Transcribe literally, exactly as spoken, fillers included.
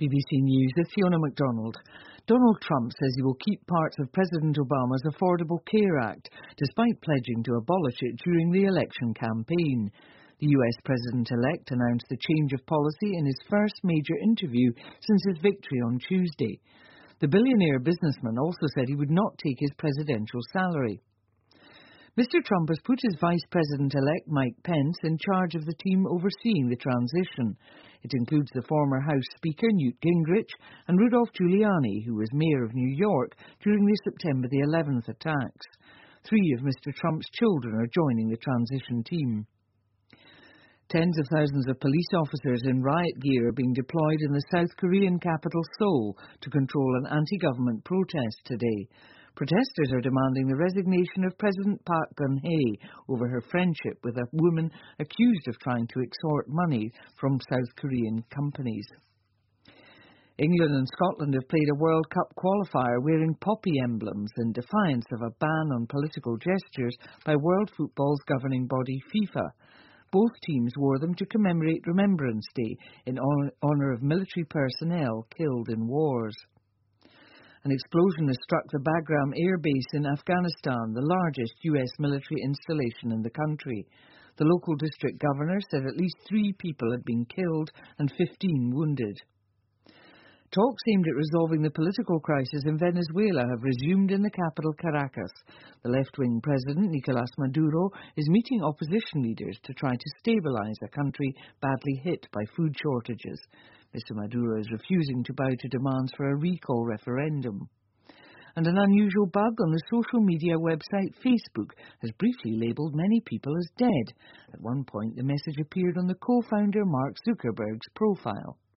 B B C News with Fiona MacDonald. Donald Trump says he will keep parts of President Obama's Affordable Care Act, despite pledging to abolish it during the election campaign. The U S President-elect announced the change of policy in his first major interview since his victory on Tuesday. The billionaire businessman also said he would not take his presidential salary. Mister Trump has put his Vice President-elect Mike Pence in charge of the team overseeing the transition. It includes the former House Speaker Newt Gingrich and Rudolph Giuliani, who was mayor of New York during the September the eleventh attacks. Three of Mister Trump's children are joining the transition team. Tens of thousands of police officers in riot gear are being deployed in the South Korean capital Seoul to control an anti-government protest today. Protesters are demanding the resignation of President Park Geun-hye over her friendship with a woman accused of trying to extort money from South Korean companies. England and Scotland have played a World Cup qualifier wearing poppy emblems in defiance of a ban on political gestures by World Football's governing body FIFA. Both teams wore them to commemorate Remembrance Day in honour of military personnel killed in wars. An explosion has struck the Bagram Air Base in Afghanistan, the largest U S military installation in the country. The local district governor said at least three people had been killed and fifteen wounded. Talks aimed at resolving the political crisis in Venezuela have resumed in the capital Caracas. The left-wing president, Nicolás Maduro, is meeting opposition leaders to try to stabilize a country badly hit by food shortages. Mister Maduro is refusing to bow to demands for a recall referendum. And an unusual bug on the social media website Facebook has briefly labelled many people as dead. At one point, the message appeared on the co-founder Mark Zuckerberg's profile.